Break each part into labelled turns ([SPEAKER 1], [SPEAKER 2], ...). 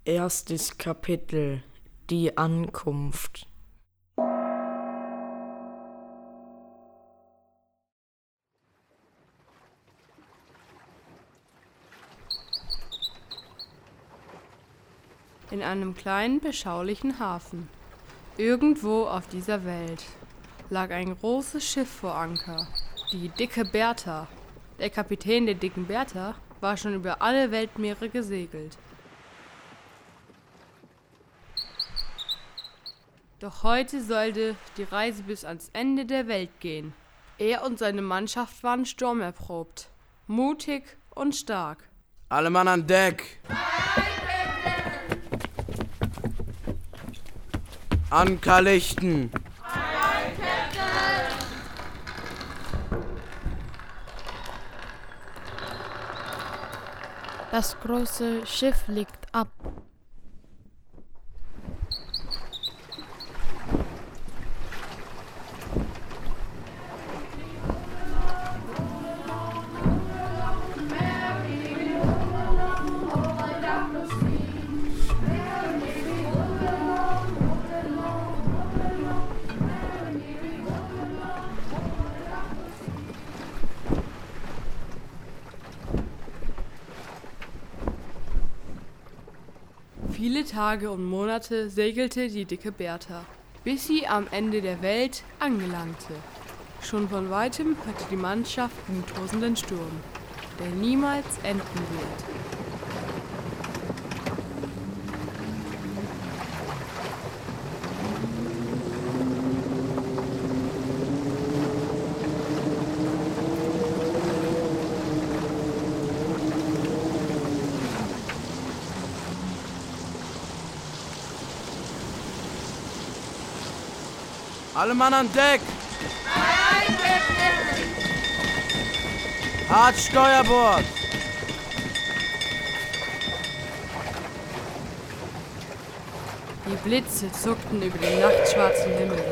[SPEAKER 1] Erstes Kapitel: Die Ankunft.
[SPEAKER 2] In einem kleinen, beschaulichen Hafen, irgendwo auf dieser Welt, lag ein großes Schiff vor Anker, die Dicke Bertha. Der Kapitän der Dicken Bertha war schon über alle Weltmeere gesegelt. Doch heute sollte die Reise bis ans Ende der Welt gehen. Er und seine Mannschaft waren sturmerprobt, mutig und stark.
[SPEAKER 3] Alle Mann an Deck! Anker lichten!
[SPEAKER 4] Das große Schiff legt ab.
[SPEAKER 2] Viele Tage und Monate segelte die Dicke Bertha, bis sie am Ende der Welt angelangte. Schon von weitem hörte die Mannschaft den tosenden Sturm, der niemals enden wird.
[SPEAKER 3] Alle Mann an Deck! Hart Steuerbord!
[SPEAKER 2] Die Blitze zuckten über den nachtschwarzen Himmel.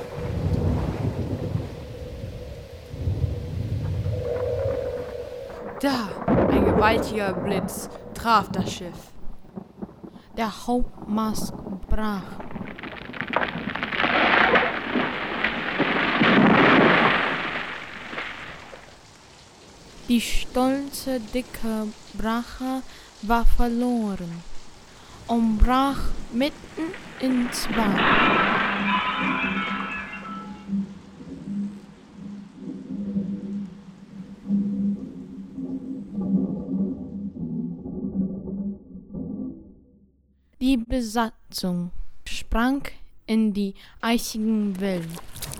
[SPEAKER 2] Da, ein gewaltiger Blitz traf das Schiff.
[SPEAKER 4] Der Hauptmast brach. Die stolze Dicke Bertha war verloren und brach mitten in zwei. Die Besatzung sprang in die eisigen Wellen.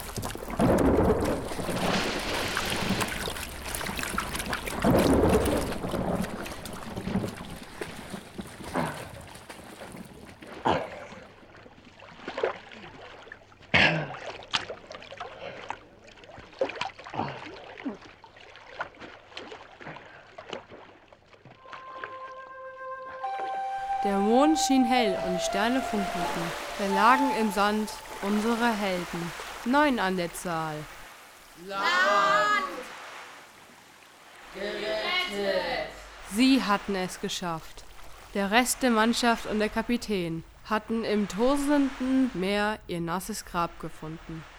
[SPEAKER 2] Der Mond schien hell und die Sterne funkelten. Da lagen im Sand unsere Helden, 9 an der Zahl.
[SPEAKER 5] Land! Gerettet!
[SPEAKER 2] Sie hatten es geschafft. Der Rest der Mannschaft und der Kapitän hatten im tosenden Meer ihr nasses Grab gefunden.